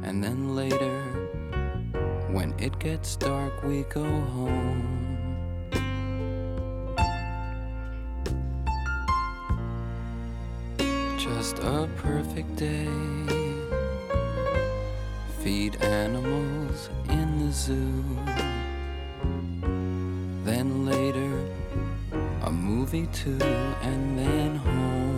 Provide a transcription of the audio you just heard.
And then later, when it gets dark, we go home. Just a perfect day. Feed animals in the zoo. Then later, a movie too, and then home.